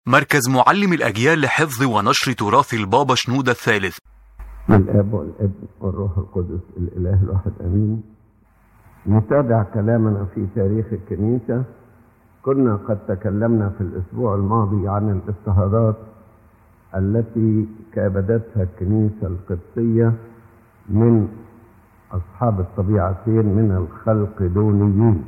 مركز معلم الأجيال لحفظ ونشر تراث البابا شنودة الثالث. الآب والابن والروح القدس الإله الواحد أمين. نتابع كلامنا في تاريخ الكنيسة. كنا قد تكلمنا في الأسبوع الماضي عن الاضطهادات التي كابدتها الكنيسة القبطية من أصحاب الطبيعتين من الخلقدونيين.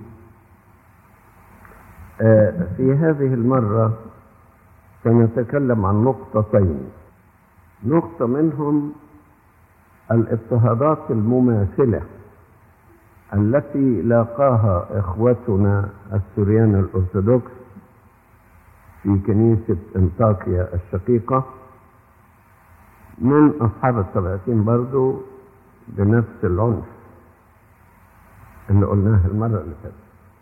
في هذه المرة سنتكلم عن نقطتين. نقطة منهم الاضطهادات المماثلة التي لاقاها إخوتنا السوريان الأرثوذكس في كنيسة انطاكيا الشقيقة من أصحاب الطبيعتين برضو بنفس العنف اللي قلناه المرة اللي فاتت.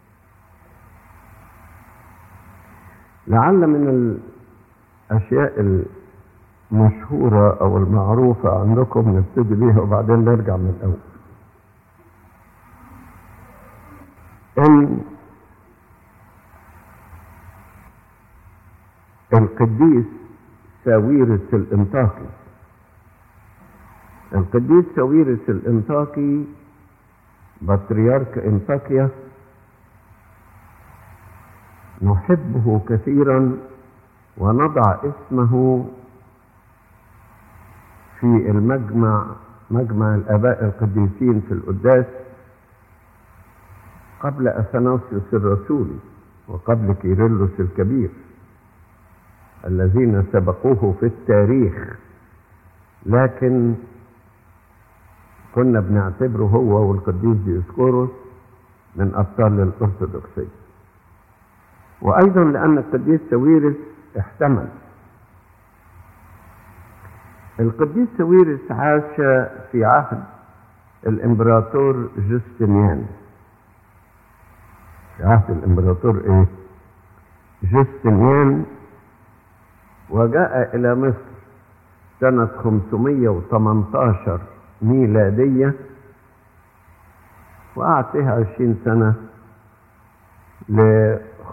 لعل من الأشياء المشهورة أو المعروفة عندكم نبتدي بيها وبعدين نرجع من الأول. إن القديس ساويرس الانطاكي، القديس ساويرس الانطاكي بطريرك انطاكيا نحبه كثيرا ونضع اسمه في مجمع الآباء القديسين في القداس قبل أثناسيوس الرسولي وقبل كيرلس الكبير الذين سبقوه في التاريخ، لكن كنا بنعتبره هو والقديس ديوسكوروس من أبطال الأرثوذكسية. وأيضا لأن القديس ساويرس احتمل. القديس ساويرس عاش في عهد الإمبراطور جوستنيان، في عهد الإمبراطور جوستنيان، وجاء إلى مصر سنة 518 ميلادية وقعد فيها 20 سنة ل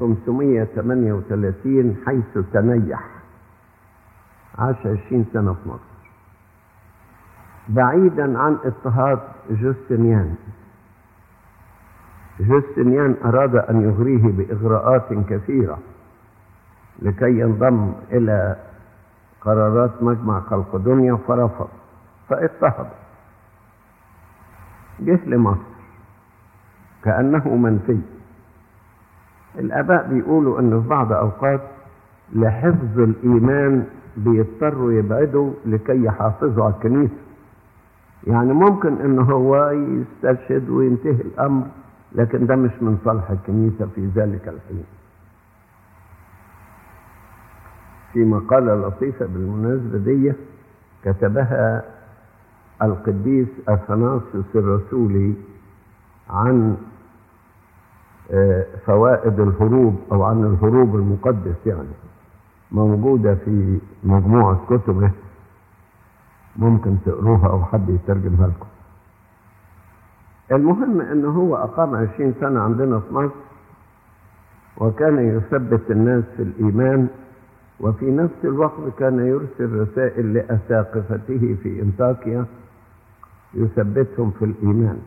538 حيث تنيح. عاش 20 سنة في مصر بعيدا عن اضطهاد جوستنيان. جوستنيان أراد أن يغريه بإغراءات كثيرة لكي ينضم إلى قرارات مجمع خلقدونيا فرفض، فاضطهد. جه لمصر كأنه منفي. الآباء بيقولوا أنه في بعض أوقات لحفظ الإيمان بيضطروا يبعدوا لكي يحافظوا على الكنيسة. يعني ممكن أنه هو يستشهد وينتهي الأمر، لكن ده مش من صالح الكنيسة في ذلك الحين. في مقالة لطيفة بالمناسبة دي كتبها القديس أثناسيوس الرسولي عن فوائد الهروب أو عن الهروب المقدس، يعني موجودة في مجموعة كتبه، ممكن تقروها أو حد يترجمها لكم. المهم أنه هو أقام 20 سنة عندنا في مصر، وكان يثبت الناس في الإيمان، وفي نفس الوقت كان يرسل رسائل لأساقفته في انطاكيا يثبتهم في الإيمان.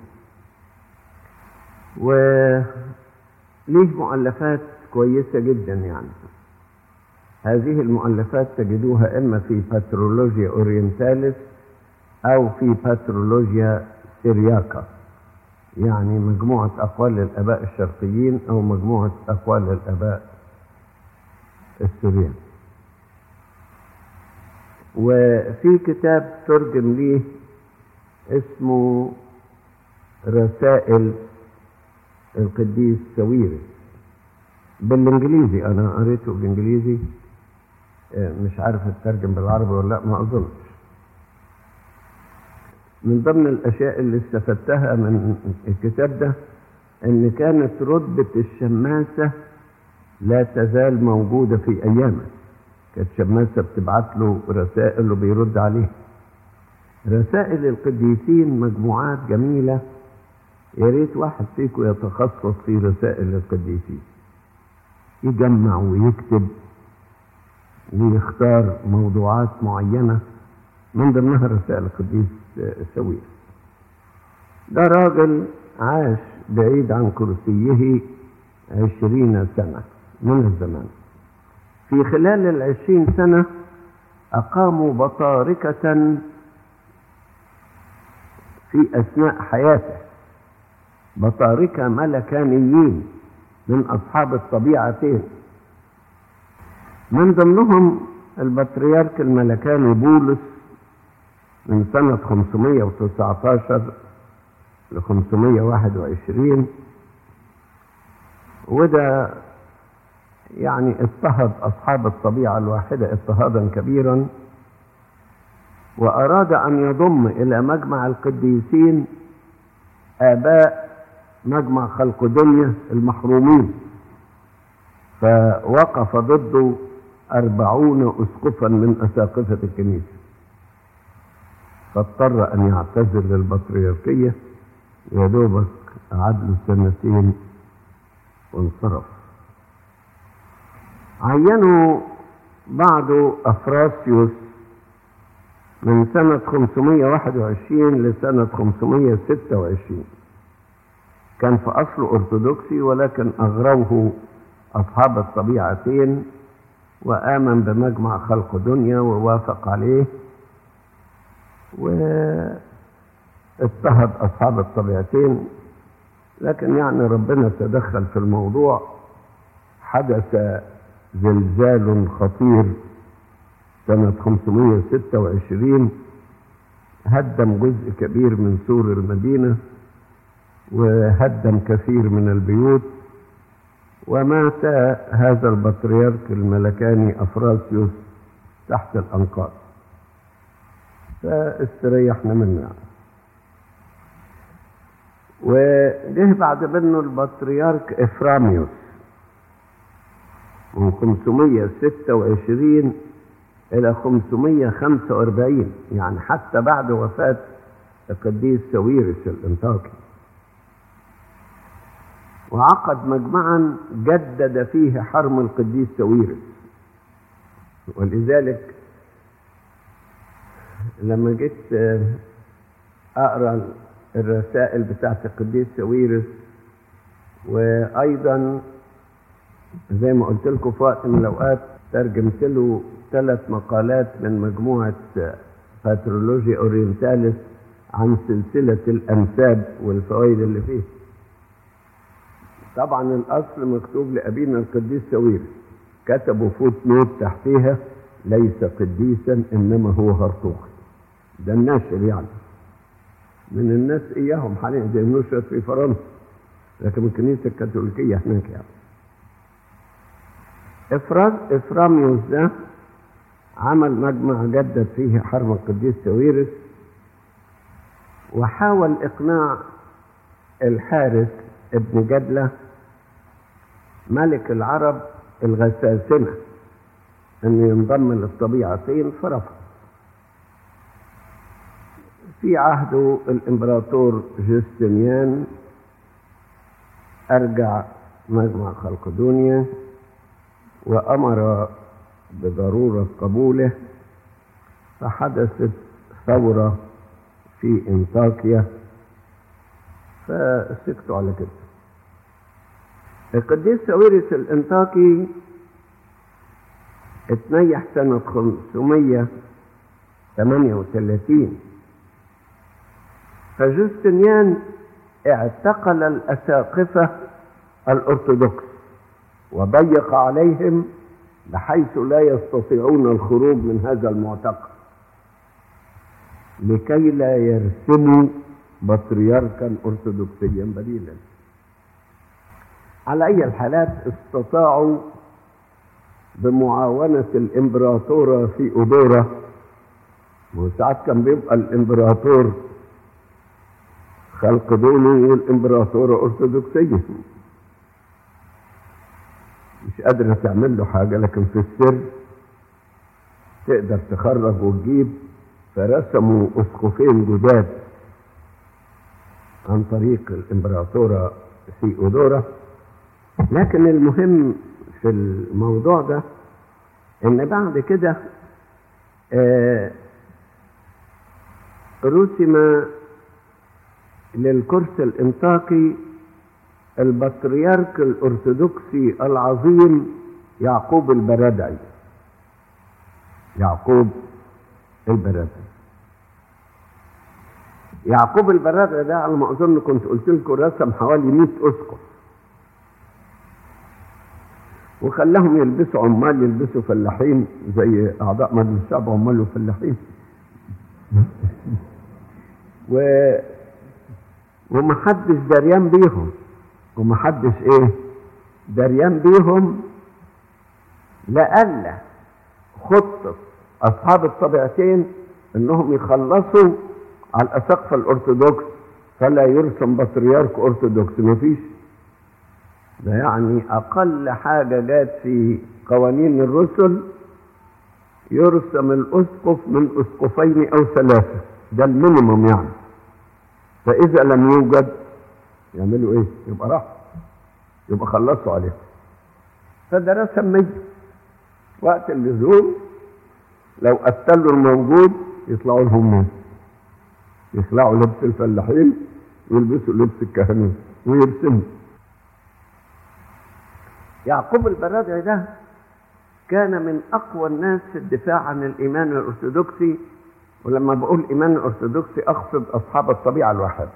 وليه مؤلفات كويسة جدا. يعني هذه المؤلفات تجدوها إما في باترولوجيا أورينتاليس أو في باترولوجيا سيرياكا، يعني مجموعة أقوال الآباء الشرقيين أو مجموعة أقوال الآباء السوريين. وفي كتاب ترجم ليه اسمه رسائل القديس ساويرس بالإنجليزي، أنا قريته بالإنجليزي، مش عارف الترجم بالعربي ولا لا، ما أظنش. من ضمن الأشياء اللي استفدتها من الكتاب ده أن كانت رتبة الشماسة لا تزال موجودة في أيامه. كانت شماسة بتبعت له رسائل وبيرد عليها. رسائل القديسين مجموعات جميلة، يا ريت واحد فيكم يتخصص في رسائل القديسين، يجمع ويكتب ليختار موضوعات معينة من ضمنها رسائل القديس ساويرس. ده راجل عاش بعيد عن كرسيه 20 سنة من الزمان. في خلال 20 سنة أقاموا بطاركة في أثناء حياته، بطاركة ملكانيين من أصحاب الطبيعتين، من ضمنهم البطريرك الملكاني بولس من سنة 519 ل 521، وده يعني اضطهد أصحاب الطبيعة الواحدة اضطهادا كبيرا، وأراد أن يضم إلى مجمع القديسين آباء مجمع خلقدونيا المحرومين، فوقف ضده 40 أسقفا من أساقفة الكنيسة، فاضطر أن يعتزل للبطريركية، يا دوبك قعد له 2 سنين وانصرف. عينوا بعده أفراسيوس من سنة 521 لسنة 526، كان في أصله أرثوذكسي، ولكن أغروه أصحاب الطبيعتين وآمن بمجمع خلقدونيا ووافق عليه، واضطهد أصحاب الطبيعتين، لكن يعني ربنا تدخل في الموضوع. حدث زلزال خطير سنة 526 هدم جزء كبير من سور المدينة وهدم كثير من البيوت، ومات هذا البطريرك الملكاني أفراسيوس تحت الأنقاض، فاستريحنا منه يعني. وجه بعد منه البطريرك إفراميوس من 526 إلى 545، يعني حتى بعد وفاة القديس ساويرس الانطاكي، وعقد مجمعا جدد فيه حرم القديس ساويرس. ولذلك لما جيت أقرأ الرسائل بتاعت القديس ساويرس، وأيضا زي ما قلت لكم في وقت من الأوقات ترجمت له 3 مقالات من مجموعة باترولوجيا أورينتاليس عن سلسلة الأنساب والفوائد اللي فيه. طبعا الأصل مكتوب لأبينا القديس ساويرس، كتبوا فوت نوت تحتيها ليس قديسا إنما هو هرطوقي. ده الناشر يعني من الناس إياهم حاليا، زي النشر في فرنسا، لكن الكنيسة الكاثوليكية هناك يعني. إفراميوس ده عمل مجمع جدد فيه حرم القديس ساويرس، وحاول إقناع الحارس ابن جدلة ملك العرب الغساسنة أن ينضم للطبيعتين، فرفض. في عهده الإمبراطور جوستنيان أرجع مجمع خلقدونيا وأمر بضرورة قبوله، فحدثت ثورة في انطاكيا فسكتوا على كده. القديس ساويرس الانطاكي اتنيح سنة 538، فجوستنيان اعتقل الأساقفة الأرثوذكس وضيق عليهم بحيث لا يستطيعون الخروج من هذا المعتقل، لكي لا يرسموا بطريركا أرثوذكسيا بديلا. على أي الحالات استطاعوا بمعاونة الإمبراطورة في أودورا، وساعات كان بيبقى الإمبراطور خلقدوني والإمبراطورة أرثوذكسية، مش قادرة تعمل له حاجة، لكن في السر تقدر تخرج وتجيب. فرسموا أسقفين جداد عن طريق الإمبراطورة في أودورا. لكن المهم في الموضوع ده ان بعد كده رسم للكرسي الانطاكي البطريرك الارثوذكسي العظيم يعقوب البرادعي. يعقوب البرادعي ده على ما اظن كنت قلت لكم رسم حوالي 100 اسقف، وخلاهم يلبسوا عمال، يلبسوا فلاحين زي اعضاء مجلس الشعب، عمال وفلاحين ومحدش دريان بيهم، دريان بيهم، لألا خطة أصحاب الطبيعتين إنهم يخلصوا على الأساقفة الأرثوذكس فلا يرسم بطريرك أرثوذكس. مفيش، ده يعني أقل حاجة جات في قوانين الرسل يرسم الأسقف من أسقفين أو 3، ده المينيموم يعني. فإذا لم يوجد يعملوا إيه؟ يبقى خلصوا عليه. فده رسم 100 وقت اللزوم، لو قتلوا الموجود يطلعوا لهم 100، يخلعوا لبس الفلاحين ويلبسوا لبس الكهنوت ويرسموا. يعقوب البرادعي ده كان من أقوى الناس في الدفاع عن الإيمان الأرثوذكسي، ولما بقول إيمان الأرثوذكسي أقصد أصحاب الطبيعة الواحدة،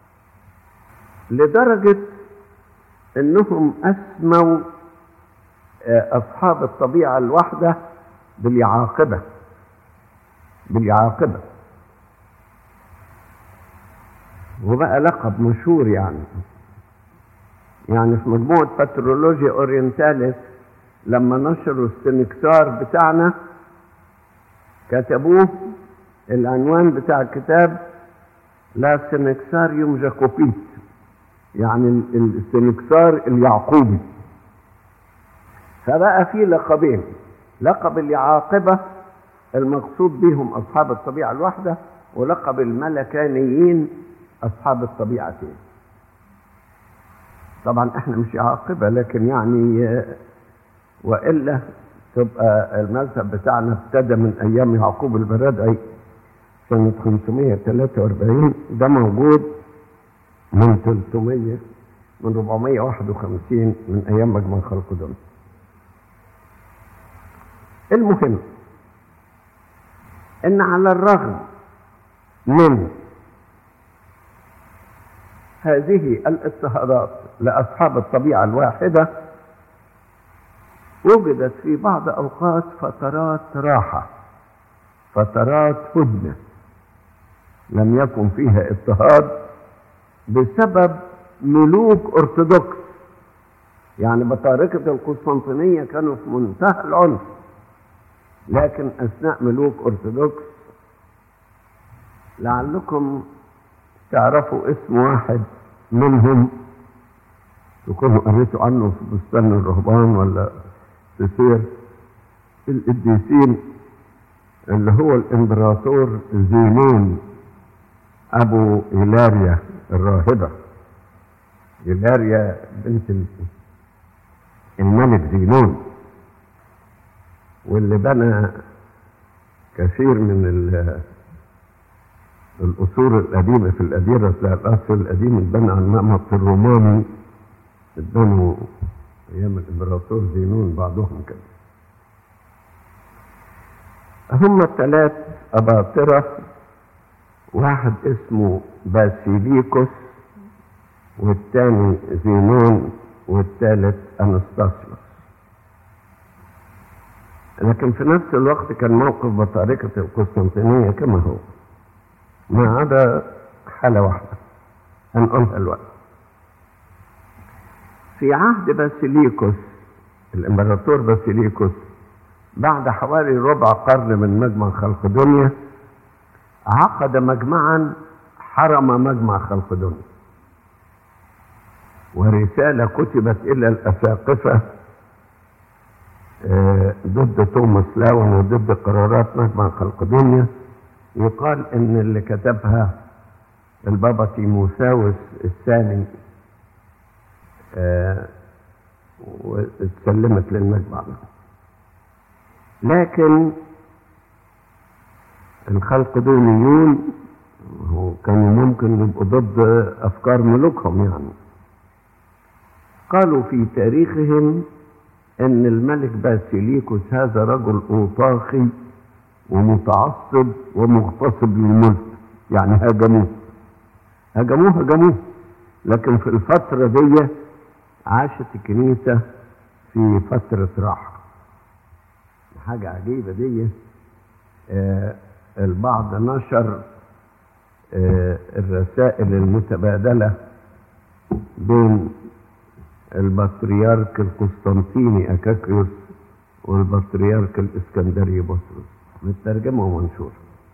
لدرجة أنهم أسموا أصحاب الطبيعة الواحدة باليعاقبة. وبقى لقب مشهور يعني في مجموعة باترولوجيا أورينتاليس لما نشروا السنكسار بتاعنا كتبوه العنوان بتاع الكتاب لا سنكساريوم جاكوبيت، يعني السنكسار اليعقوبي. فبقى في لقبين، لقب اليعاقبة المقصود بهم أصحاب الطبيعة الواحدة، ولقب الملكانيين أصحاب الطبيعتين. طبعا احنا مش يعاقبة، لكن يعني وإلا تبقى المذهب بتاعنا ابتدى من أيام يعقوب البرادعي سنة 543، ده موجود من 451 من أيام مجمع خلقدون. المهم إن على الرغم من هذه الاضطهادات لأصحاب الطبيعة الواحدة، وجدت في بعض أوقات فترات راحة، فترات هدنة لم يكن فيها اضطهاد بسبب ملوك أرثوذكس. يعني بطاركة القسطنطينية كانوا في منتهى العنف، لكن أثناء ملوك أرثوذكس لعلكم تعرفوا اسم واحد منهم تكونوا قريتوا عنه في بستان الرهبان ولا في سير القديسين، اللي هو الامبراطور زينون ابو إيلاريا الراهبة، إيلاريا بنت الملك زينون، واللي بنى كثير من الأصول القديمة في الأديرة. الأصل القديم اتبنى على النمط الروماني، اتبنوا أيام الإمبراطور زينون بعضهم كده. هم 3 أباطرة، واحد اسمه باسيليكوس، والثاني زينون، والثالث أنستاسيوس. لكن في نفس الوقت كان موقف بطاركة القسطنطينية كما هو، ما عدا حالة واحدة هنقولها الوقت. في عهد باسيليكوس، الامبراطور باسيليكوس، بعد حوالي ربع قرن من مجمع خلقدونيا عقد مجمعا حرم مجمع خلقدونيا، ورسالة كتبت إلى الأساقفة ضد توماس لاون وضد قرارات مجمع خلقدونيا. يقال ان اللي كتبها البابا تيموساوس الثاني واتسلمت للمجمع. لكن الخلقدونيون كانوا ممكن يبقوا ضد أفكار ملوكهم يعني. قالوا في تاريخهم ان الملك باسيليكوس هذا رجل اوطاخي ومتعصب ومغتصب للملك، يعني هجموه. لكن في الفترة دي عاشت الكنيسة في فترة راحة. حاجة عجيبة دي. البعض نشر الرسائل المتبادلة بين البطريرك القسطنطيني أكاكيوس والبطريرك الإسكندري بطرس، مترجمة ومنشورة.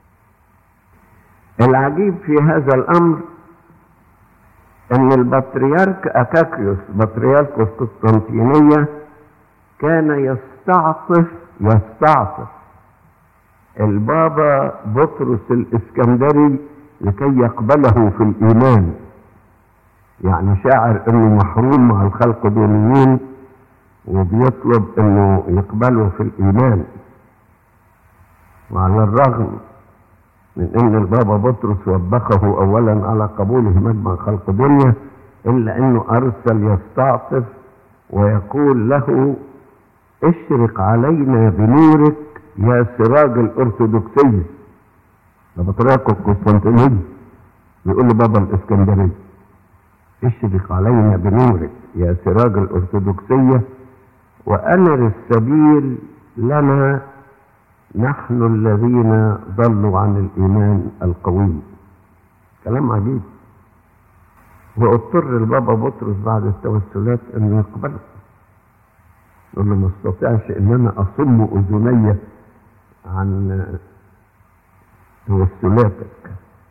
العجيب في هذا الأمر أن البطريرك أكاكيوس بطريرك القسطنطينية كان يستعطف البابا بطرس الإسكندري لكي يقبله في الإيمان، يعني شاعر انه محروم مع الخلقدونيين وبيطلب انه يقبله في الايمان. وعلى الرغم من ان البابا بطرس وبخه اولا على قبوله مجمع خلقدونيا، الا انه ارسل يستعطف ويقول له: اشرق علينا بنورك يا سراج الارثوذكسية. ده بطريرك القسطنطينية بيقول لبابا الاسكندرية: اشرق علينا بنورك يا سراج الأرثوذكسية وأنر السبيل لنا نحن الذين ضلوا عن الإيمان القويم. كلام عجيب. واضطر البابا بطرس بعد التوسلات أن يقبله، يقول له: ما استطيعش أن أنا أصم أذني عن توسلاتك.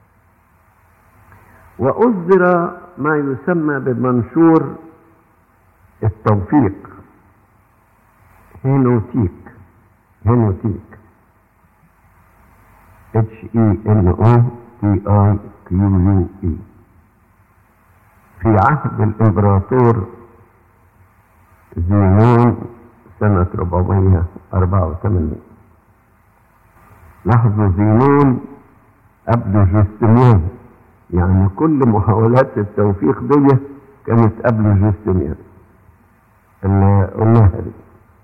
وأصدر ما يسمى بمنشور التوفيق، هينوتيك HENOTIQUE في عهد الإمبراطور زينون سنة 484. لاحظوا زينون قبل جوستنيان، يعني كل محاولات التوفيق دي كانت قبل جوستنيان اللي قلناها دي.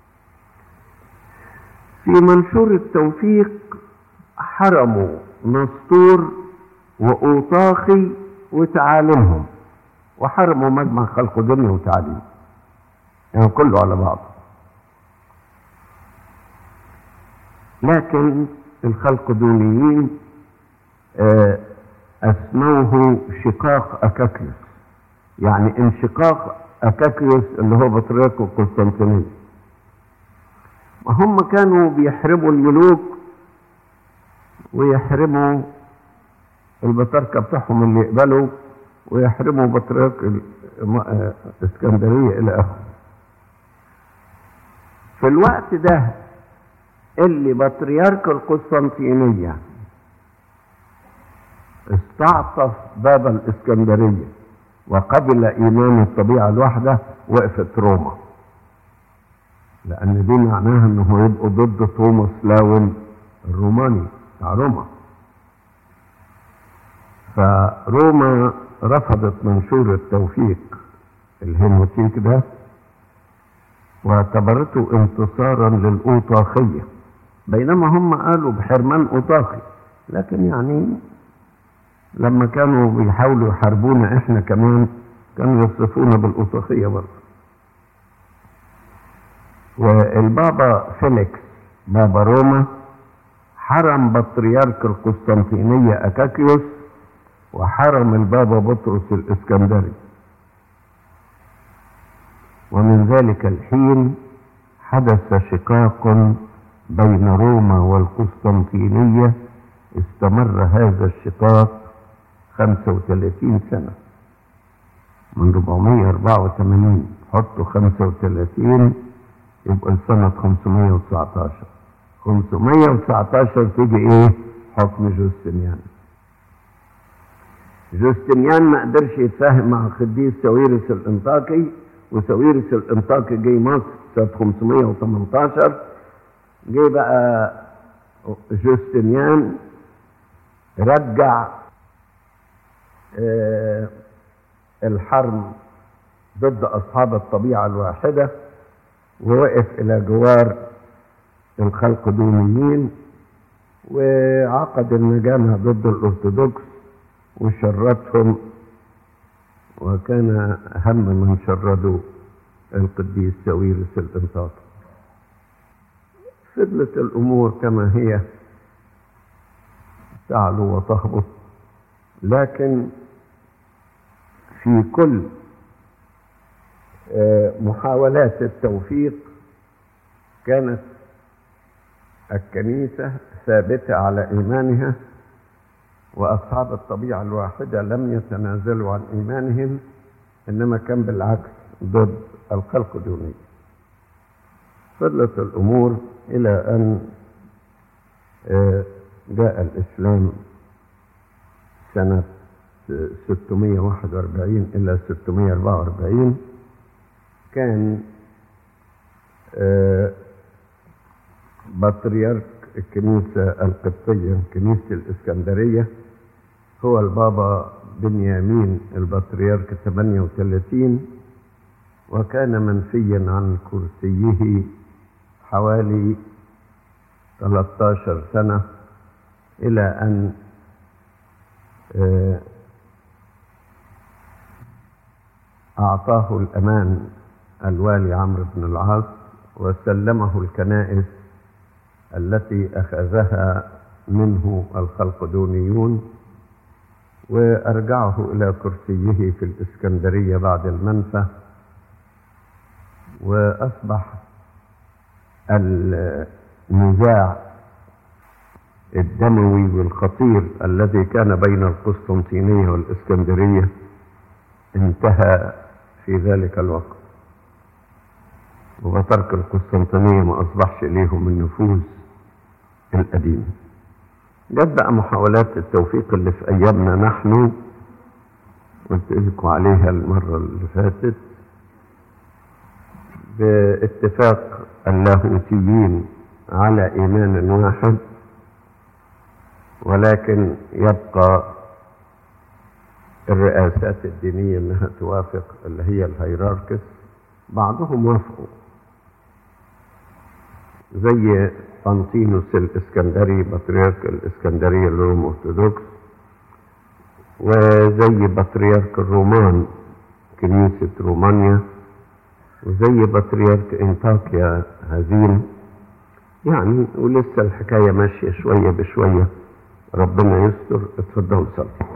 في منشور التوفيق حرموا نسطور وأوطاخي وتعاليمهم، وحرموا مجمع خلقدونيا وتعاليم، يعني كله على بعضه. لكن الخلقدونيين أسموه شقاق أكاكيوس، يعني انشقاق أكاكيوس اللي هو بطريرك القسطنطينية. وهم كانوا بيحرموا الملوك ويحرموا البطاركة بتاعهم اللي يقبلوا، ويحرموا بطريرك الإسكندرية إلى آخره. في الوقت ده اللي بطريرك القسطنطينية استعطف بابا الإسكندرية وقبل إيمان الطبيعة الواحدة، وقفت روما، لأن دي معناها أنه يبقوا ضد توماس لاون الروماني بتاع روما. فروما رفضت منشور التوفيق الهينوتيك ده واعتبرته انتصارا للأوطاخية، بينما هم قالوا بحرمان أوطاخي. لكن يعني لما كانوا بيحاولوا يحاربونا احنا كمان كانوا يصفونا بالأوطاخية برضه. والبابا فيليكس بابا روما حرم بطريرك القسطنطينية أكاكيوس، وحرم البابا بطرس الإسكندري. ومن ذلك الحين حدث شقاق بين روما والقسطنطينية، استمر هذا الشقاق 35 سنة، من 484 حطوا 35 يبقى السنة 519 تيجي ايه؟ حكم جوستنيان. جوستنيان ما قدرش يتفاهم مع القديس ساويرس الانطاكي، وساويرس الانطاكي جاي مصر سنة 518 جه بقى جوستنيان رجع الحرب ضد أصحاب الطبيعة الواحدة، ووقف إلى جوار الخلقدونيين، وعقد المجامع ضد الأرثوذكس وشردهم، وكان أهم من شردوا القديس ساويرس الإنطاطي. فضلت الأمور كما هي تعلو وتهبط، لكن في كل محاولات التوفيق كانت الكنيسة ثابتة على إيمانها، وأصحاب الطبيعة الواحدة لم يتنازلوا عن إيمانهم، إنما كان بالعكس ضد الخلقدونية. فضلت الأمور إلى أن جاء الإسلام سنة 641 إلى 644. كان بطريرك الكنيسة القبطية كنيسة الإسكندرية هو البابا بنيامين البطريرك 38، وكان منفيا عن كرسيه حوالي 13 سنة، إلى أن أعطاه الأمان الوالي عمرو بن العاص، وسلمه الكنائس التي أخذها منه الخلقدونيون، وأرجعه إلى كرسيه في الإسكندرية بعد المنفى. وأصبح النزاع الدموي والخطير الذي كان بين القسطنطينية والإسكندرية انتهى في ذلك الوقت، وبترك القسطنطينية ما أصبحش ليهم النفوذ القديم. جت بقى محاولات التوفيق اللي في أيامنا نحن، قلت لكم عليها المرة اللي فاتت، باتفاق اللاهوتيين على إيمان واحد، ولكن يبقى الرئاسات الدينية انها توافق، اللي هي الهيراركس. بعضهم وافقوا زي أنطينوس الإسكندري بطريرك الإسكندرية الروم أرثوذكس، وزي بطريرك الرومان كنيسة رومانيا، وزي بطريرك انطاكيا هزيم. يعني ولسه الحكاية ماشية شوية بشوية، ربنا يستر. اتفضلوا صلوا.